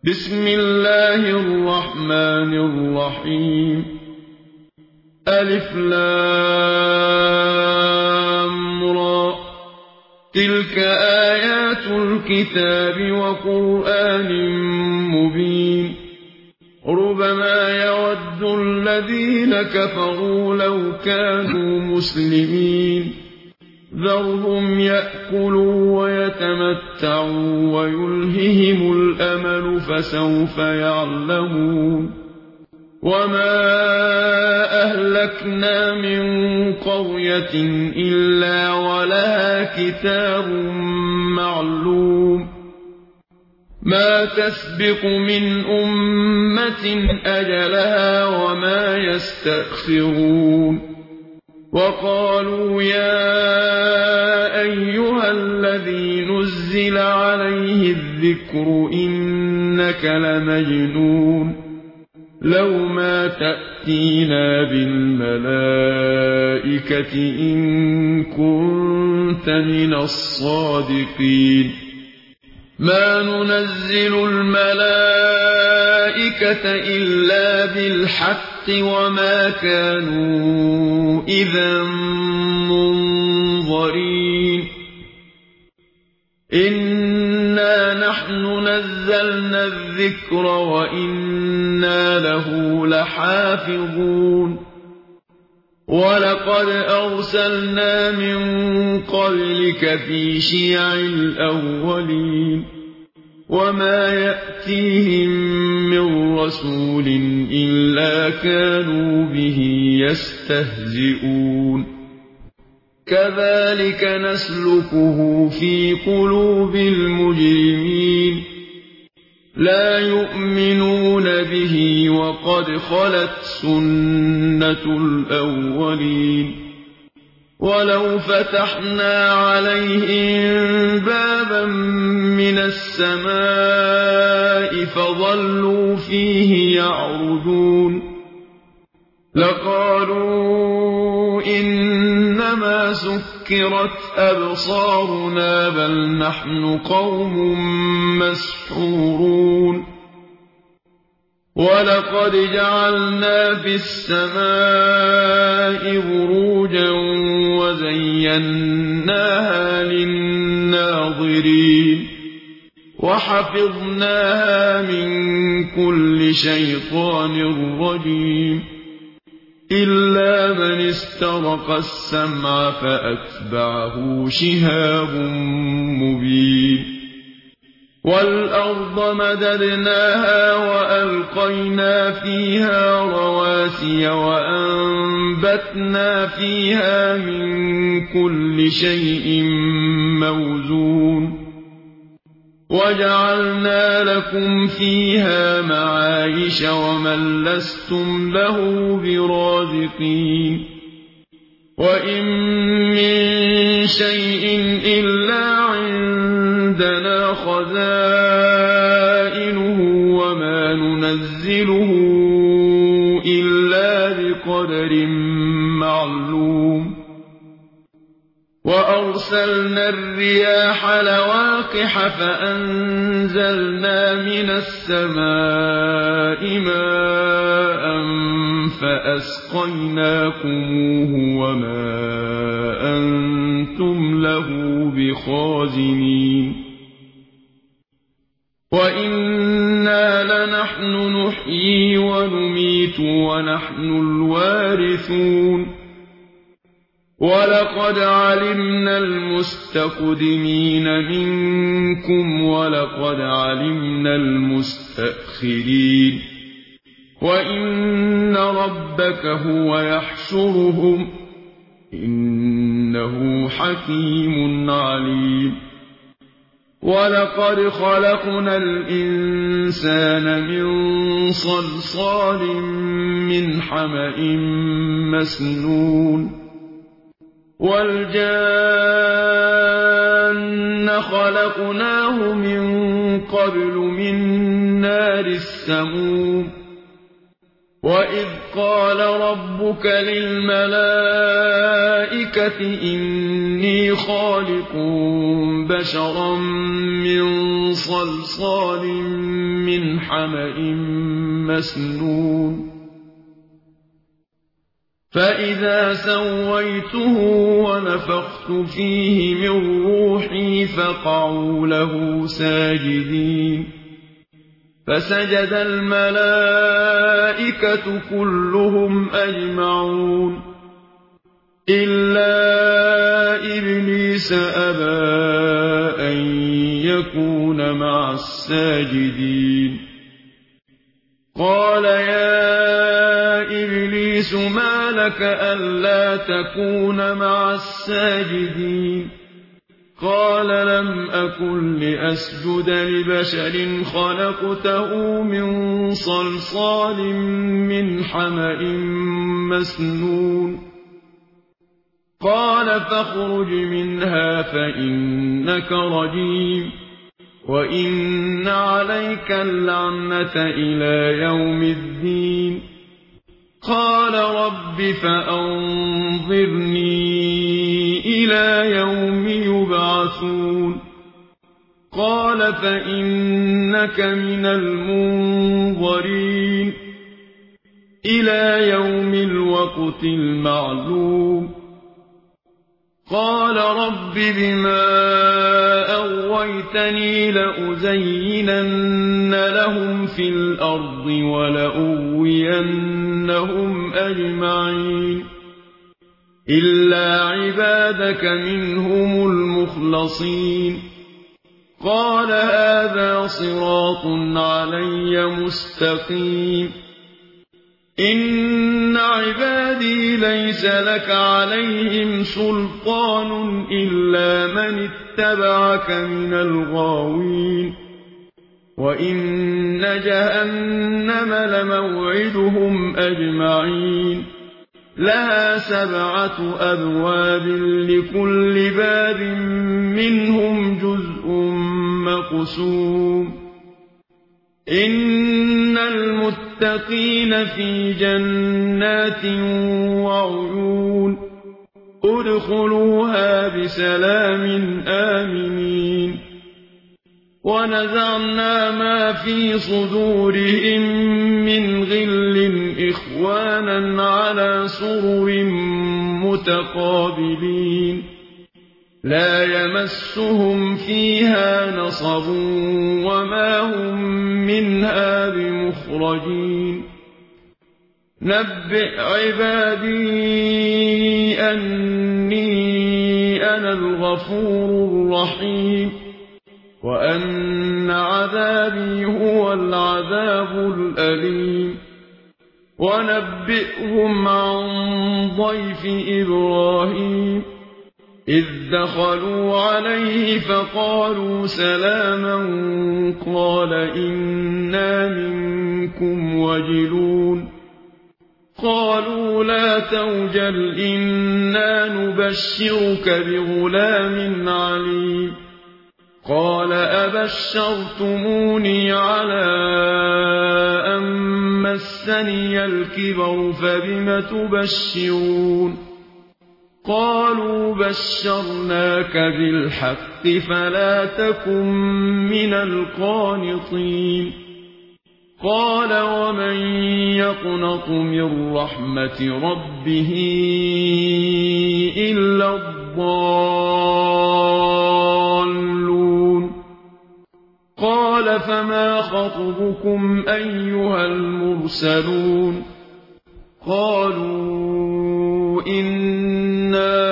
بسم الله الرحمن الرحيم. ألف لام را، تلك آيات الكتاب وقرآن مبين. ربما يود الذين كفروا لو كانوا مسلمين. ذرهم يأكلوا ويتمتعوا ويلههم الأمل فسوف يعلمون. وما أهلكنا من قرية إلا ولها كتاب معلوم. ما تسبق من أمة أجلها وما يستأخرون. وقالوا يا أيها الذي نزل عليه الذكر إنك لمجنون. لو ما تأتينا بالملائكة إن كنت من الصادقين. ما ننزل الملائكة إلا بالحق وما كانوا إذا منظرين. إنا نحن نزلنا الذكر وإنا له لحافظون. ولقد أرسلنا من قبلك في شيع الأولين. وما يأتيهم من رسول إلا كانوا به يستهزئون. كذلك نسلكه في قلوب المجرمين. لا يؤمنون به وقد خلت سنة الأولين. ولو فتحنا عليهم بابا من السماء فظلوا فيه يعرجون لقالوا إنما سكرت أبصارنا بل نحن قوم مسحورون. ولقد جعلنا في السماء بروجا وزيناها للناظرين. وحفظناها من كل شيطان رجيم. إلا من استرق السمع فأتبعه شهاب مبين. والأرض مددناها وألقينا فيها رواسي وأنبتنا فيها من كل شيء موزون. وجعلنا لكم فيها معايش ومن لستم له برازقين. وإن من شيء إلا عندنا خزائنه وما ننزله إلا بقدر معلوم. وأرسلنا الرياح لواقح فأنزلنا من السماء ماء فأسقيناكموه وما أنتم له بخازنين. وإنا لنحن نحيي ونميت ونحن الوارثون. ولقد علمنا المستقدمين منكم ولقد علمنا المستأخرين. وإن ربك هو يحشرهم إنه حكيم عليم. ولقد خلقنا الإنسان من صلصال من حمأ مسنون. والجان خلقناه من قبل من نار السموم. وإذ قال ربك للملائكة إني خالق بشرا من صلصال من حمإ مسنون فإذا سويته ونفخت فيه من روحي فقعوا له ساجدين فسجد الملائكة كلهم أجمعون إلا إبليس أبى أن يكون مع الساجدين قال يا إبليس ما لك ألا تكون مع الساجدين قال لم أكن لأسجد لبشر خلقته من صلصال من حمإ مسنون قال فاخرج منها فإنك رجيم وإن عليك اللعنة إلى يوم الدين قال رب فأنظرني إلى يوم يبعثون قال فإنك من المنظرين إلى يوم الوقت المعلوم قال رب بما أغويتني لأزينن لهم في الأرض ولأغوينهم أجمعين إلا عبادك منهم المخلصين قال هذا صراط علي مستقيم إن عبادي ليس لك عليهم سلطان إلا من اتبعك من الغاوين وإن جهنم لموعدهم أجمعين لها 7 أبواب لكل باب منهم جزء مقسوم إن المتقين في جنات وعيون ادخلوها بسلام آمنين ونزعنا ما في صدورهم من غل إخوانا على سرر متقابلين لا يمسهم فيها نصب وما هم منها بمخرجين نبئ عبادي أني أنا الغفور الرحيم وأن عذابي هو العذاب الأليم ونبئهم عن ضيف إبراهيم إذ دخلوا عليه فقالوا سلاما قال إنا منكم وجلون قالوا لا توجل إنا نبشرك بغلام عليم قال أبشرتموني على أن مسني الكبر فبم تبشرون قالوا بشرناك بالحق فلا تكن من القانطين قال ومن يقنط من رحمة ربه إلا الضالون قال فما خطبكم أيها المرسلون قالوا إنا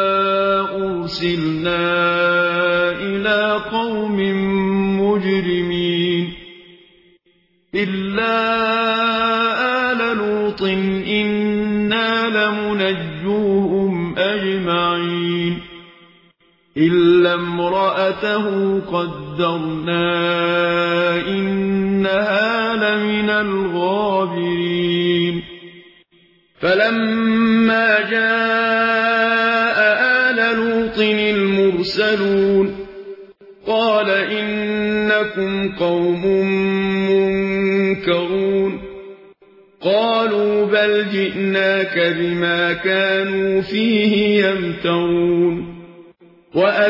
أرسلنا إلى قوم مجرمين إلا آل لوط إنا لمنجوهم أجمعين إلا امرأته قدرنا إنها لمن الغابرين فلما جاء آل لوط المرسلون قال إنكم قوم منكرون قالوا بل جئناك بما كانوا فيه يمترون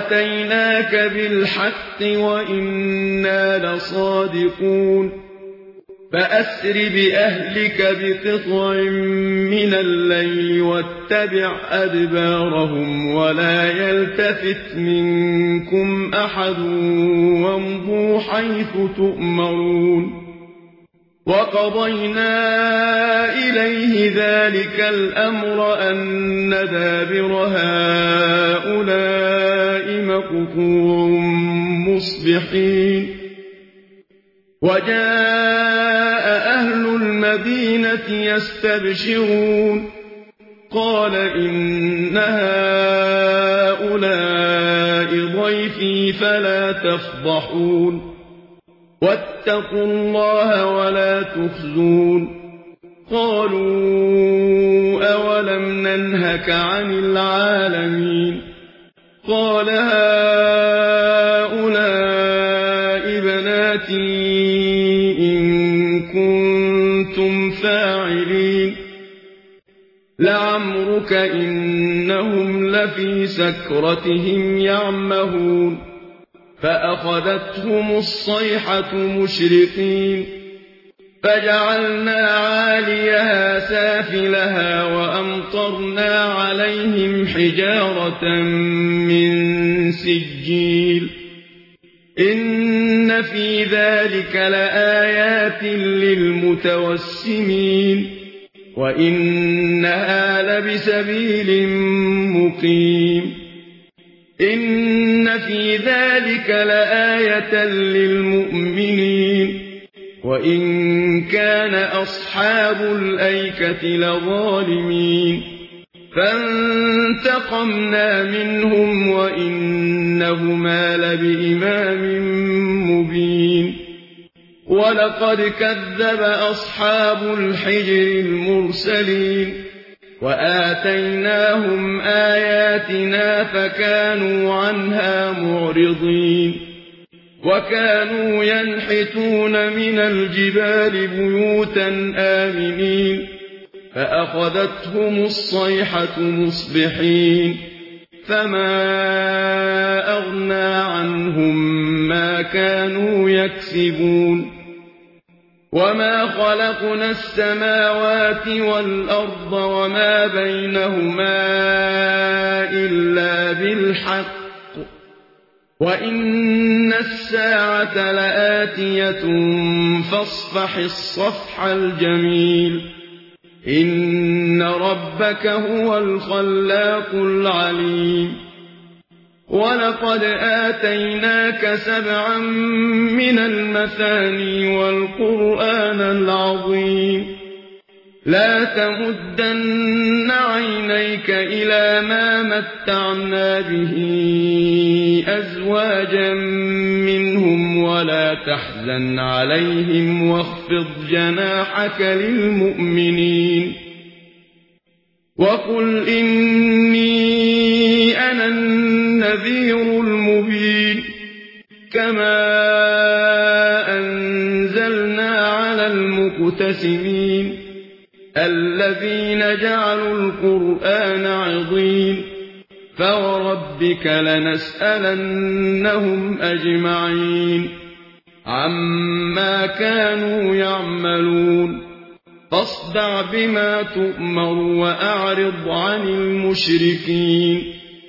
وأتيناك بالحق وإنا لصادقون فأسر بأهلك بقطع من الليل واتبع أدبارهم ولا يلتفت منكم أحد وامضوا حيث تؤمرون وقضينا إليه ذلك الأمر أن دابر هؤلاء مقطوع مصبحين وجاء أهل المدينة يستبشرون قال إن هؤلاء ضيفي فلا تفضحون واتقوا الله ولا تخزون قالوا أولم ننهك عن العالمين قال هؤلاء بناتي إن كنتم فاعلين لعمرك إنهم لفي سكرتهم يعمهون فأخذتهم الصيحة مشرقين فجعلنا عاليها سافلها وأمطرنا عليهم حجارة من سجيل إن في ذلك لآيات للمتوسمين وإنها لبسبيل مقيم إن في ذلك لآية للمؤمنين وإن كان أصحاب الأيكة لظالمين فانتقمنا منهم وإنهما لبإمام مبين ولقد كذب أصحاب الحجر المرسلين وآتيناهم آياتنا فكانوا عنها معرضين وكانوا ينحتون من الجبال بيوتا آمنين فأخذتهم الصيحة مصبحين فما أغنى عنهم ما كانوا يكسبون وما خلقنا السماوات والأرض وما بينهما إلا بالحق وإن الساعة لآتية فاصفح الصفح الجميل إن ربك هو الخلاق العليم ولقد آتيناك 7 من المثاني والقرآن العظيم لا تمدن عينيك إلى ما متعنا به أزواجا منهم ولا تحزن عليهم واخفض جناحك للمؤمنين وقل إني أنا النذير المبين كما أنزلنا على المقتسمين الذين جعلوا القرآن عضين فوربك لنسألنهم أجمعين عما كانوا يعملون فاصدع بما تؤمر وأعرض عن المشركين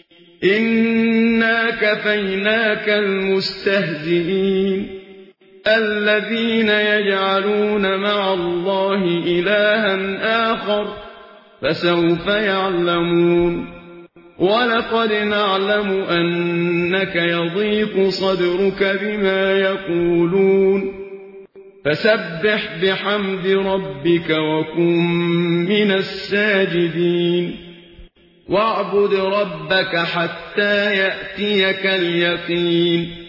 إنا كفيناك المستهزئين الذين يجعلون مع الله إلها آخر فسوف يعلمون ولقد نعلم أنك يضيق صدرك بما يقولون فسبح بحمد ربك وكن من الساجدين واعبد ربك حتى يأتيك اليقين